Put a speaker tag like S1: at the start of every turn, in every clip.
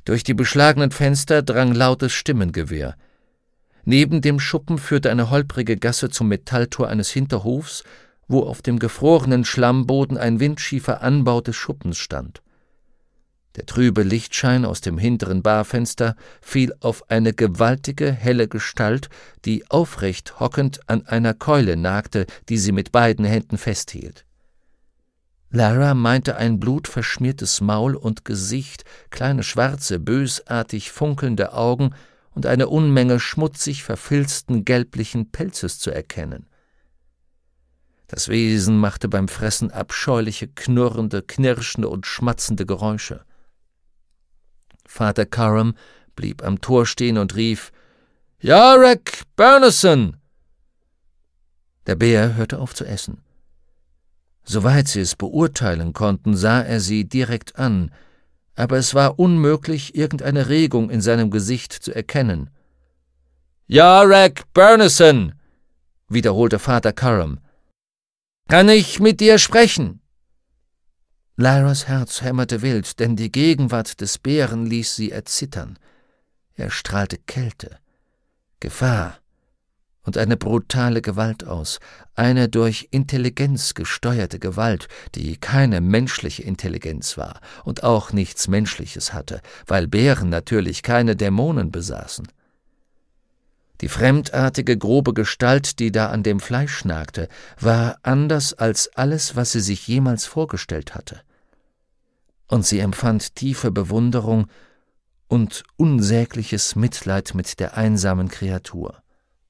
S1: Durch die beschlagenen Fenster drang lautes Stimmengewirr. Neben dem Schuppen führte eine holprige Gasse zum Metalltor eines Hinterhofs, wo auf dem gefrorenen Schlammboden ein windschiefer Anbau des Schuppens stand. Der trübe Lichtschein aus dem hinteren Barfenster fiel auf eine gewaltige, helle Gestalt, die aufrecht hockend an einer Keule nagte, die sie mit beiden Händen festhielt. Lara meinte ein blutverschmiertes Maul und Gesicht, kleine schwarze, bösartig funkelnde Augen und eine Unmenge schmutzig verfilzten gelblichen Pelzes zu erkennen. Das Wesen machte beim Fressen abscheuliche, knurrende, knirschende und schmatzende Geräusche. Vater Coram blieb am Tor stehen und rief: »Iorek Byrnison!« Der Bär hörte auf zu essen. Soweit sie es beurteilen konnten, sah er sie direkt an, aber es war unmöglich, irgendeine Regung in seinem Gesicht zu erkennen. »Iorek Byrnison«, wiederholte Vater Coram. »Kann ich mit dir sprechen?« Lyras Herz hämmerte wild, denn die Gegenwart des Bären ließ sie erzittern. Er strahlte Kälte, Gefahr und eine brutale Gewalt aus, eine durch Intelligenz gesteuerte Gewalt, die keine menschliche Intelligenz war und auch nichts Menschliches hatte, weil Bären natürlich keine Dämonen besaßen. Die fremdartige, grobe Gestalt, die da an dem Fleisch nagte, war anders als alles, was sie sich jemals vorgestellt hatte. Und sie empfand tiefe Bewunderung und unsägliches Mitleid mit der einsamen Kreatur.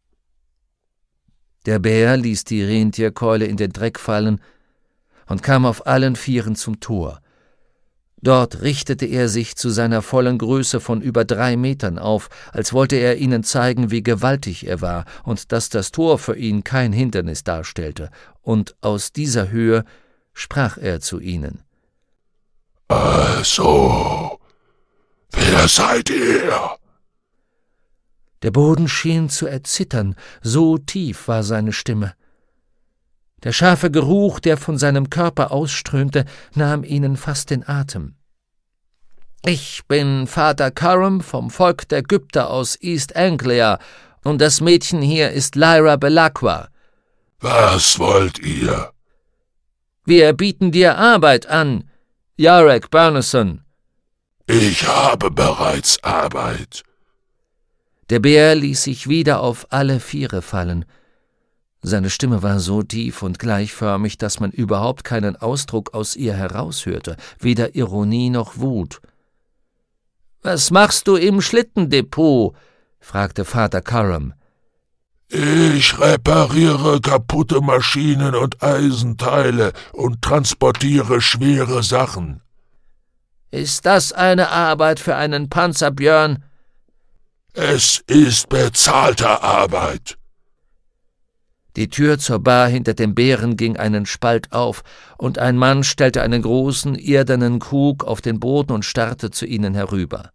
S1: Der Bär ließ die Rentierkeule in den Dreck fallen und kam auf allen Vieren zum Tor. Dort richtete er sich zu seiner vollen Größe von über 3 Metern auf, als wollte er ihnen zeigen, wie gewaltig er war und dass das Tor für ihn kein Hindernis darstellte, und aus dieser Höhe sprach er zu ihnen.
S2: »Also, wer seid ihr?«
S1: Der Boden schien zu erzittern, so tief war seine Stimme. Der scharfe Geruch, der von seinem Körper ausströmte, nahm ihnen fast den Atem. »Ich bin Vater Coram vom Volk der Ägypter aus East Anglia, und das Mädchen hier ist Lyra Belacqua.«
S2: »Was wollt ihr?«
S1: »Wir bieten dir Arbeit an, Iorek Byrnison.«
S2: »Ich habe bereits Arbeit.«
S1: Der Bär ließ sich wieder auf alle Viere fallen. Seine Stimme war so tief und gleichförmig, dass man überhaupt keinen Ausdruck aus ihr heraushörte, weder Ironie noch Wut. »Was machst du im Schlittendepot?« fragte Vater Coram.
S2: »Ich repariere kaputte Maschinen und Eisenteile und transportiere schwere Sachen.«
S1: »Ist das eine Arbeit für einen Panzerbjörn?«
S2: »Es ist bezahlte Arbeit.«
S1: Die Tür zur Bar hinter dem Bären ging einen Spalt auf, und ein Mann stellte einen großen, irdenen Krug auf den Boden und starrte zu ihnen herüber.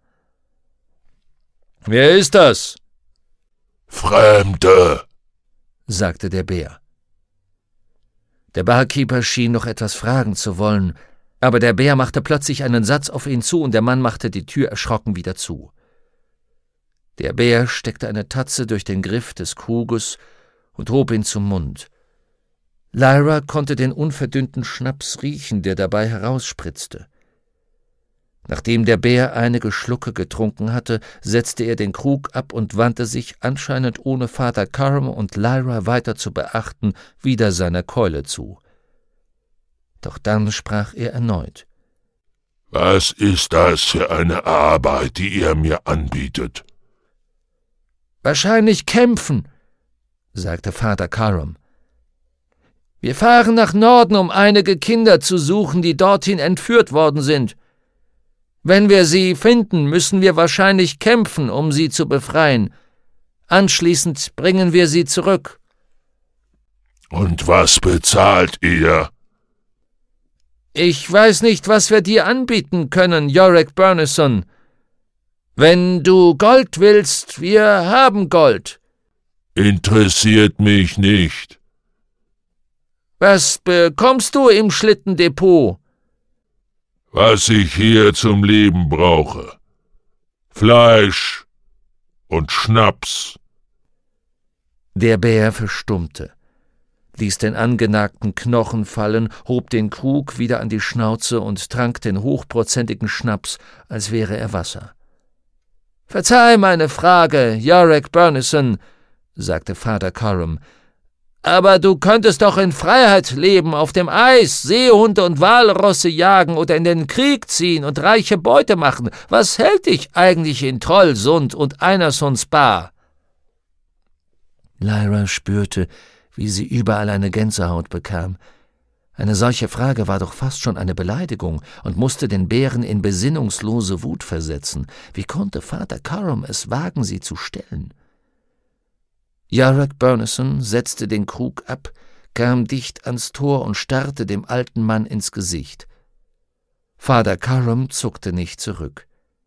S1: »Wer ist das?«
S2: »Fremde«,
S1: sagte der Bär. Der Barkeeper schien noch etwas fragen zu wollen, aber der Bär machte plötzlich einen Satz auf ihn zu, und der Mann machte die Tür erschrocken wieder zu. Der Bär steckte eine Tatze durch den Griff des Kruges und hob ihn zum Mund. Lyra konnte den unverdünnten Schnaps riechen, der dabei herausspritzte. Nachdem der Bär einige Schlucke getrunken hatte, setzte er den Krug ab und wandte sich, anscheinend ohne Vater Coram und Lyra weiter zu beachten, wieder seiner Keule zu. Doch dann sprach er erneut.
S2: »Was ist das für eine Arbeit, die ihr mir anbietet?«
S1: »Wahrscheinlich kämpfen«, sagte Vater Coram. »Wir fahren nach Norden, um einige Kinder zu suchen, die dorthin entführt worden sind. Wenn wir sie finden, müssen wir wahrscheinlich kämpfen, um sie zu befreien. Anschließend bringen wir sie zurück.«
S2: »Und was bezahlt ihr?«
S1: »Ich weiß nicht, was wir dir anbieten können, Iorek Byrnison. Wenn du Gold willst, wir haben Gold.«
S2: »Interessiert mich nicht.«
S1: »Was bekommst du im Schlittendepot?«
S2: »Was ich hier zum Leben brauche. Fleisch und Schnaps.
S1: Der Bär verstummte, ließ den angenagten Knochen fallen, hob den Krug wieder an die Schnauze und trank den hochprozentigen Schnaps, als wäre er Wasser. »Verzeih meine Frage, Iorek Byrnison«, sagte Vater Coram, »aber du könntest doch in Freiheit leben, auf dem Eis, Seehunde und Walrosse jagen oder in den Krieg ziehen und reiche Beute machen. Was hält dich eigentlich in Trollsund und Einersunds Bar?« Lyra spürte, wie sie überall eine Gänsehaut bekam. Eine solche Frage war doch fast schon eine Beleidigung und musste den Bären in besinnungslose Wut versetzen. Wie konnte Vater Coram es wagen, sie zu stellen? Iorek Byrnison setzte den Krug ab, kam dicht ans Tor und starrte dem alten Mann ins Gesicht. Vater Coram zuckte nicht zurück.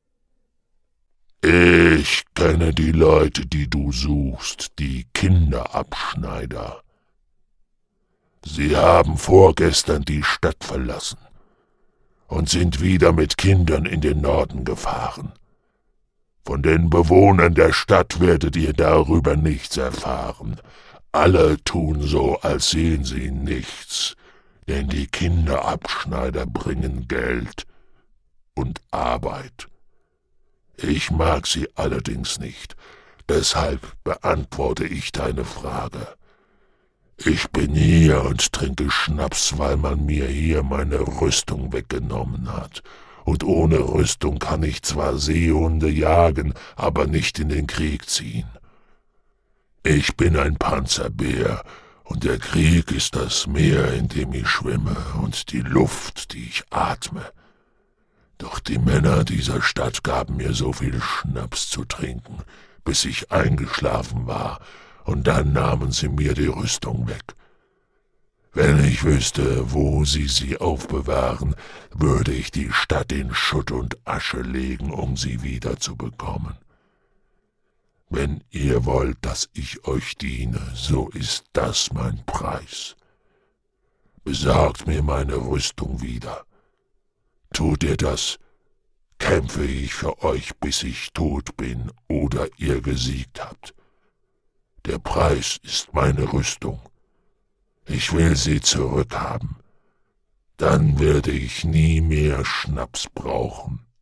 S2: »Ich kenne die Leute, die du suchst, die Kinderabschneider. Sie haben vorgestern die Stadt verlassen und sind wieder mit Kindern in den Norden gefahren. Von den Bewohnern der Stadt werdet ihr darüber nichts erfahren. Alle tun so, als sehen sie nichts, denn die Kinderabschneider bringen Geld und Arbeit. Ich mag sie allerdings nicht, deshalb beantworte ich deine Frage. Ich bin hier und trinke Schnaps, weil man mir hier meine Rüstung weggenommen hat. Und ohne Rüstung kann ich zwar Seehunde jagen, aber nicht in den Krieg ziehen. Ich bin ein Panzerbär, und der Krieg ist das Meer, in dem ich schwimme, und die Luft, die ich atme. Doch die Männer dieser Stadt gaben mir so viel Schnaps zu trinken, bis ich eingeschlafen war, und dann nahmen sie mir die Rüstung weg. Wenn ich wüsste, wo sie aufbewahren, würde ich die Stadt in Schutt und Asche legen, um sie wiederzubekommen. Wenn ihr wollt, dass ich euch diene, so ist das mein Preis. Besorgt mir meine Rüstung wieder. Tut ihr das, kämpfe ich für euch, bis ich tot bin oder ihr gesiegt habt. Der Preis ist meine Rüstung. Ich will sie zurückhaben. Dann werde ich nie mehr Schnaps brauchen.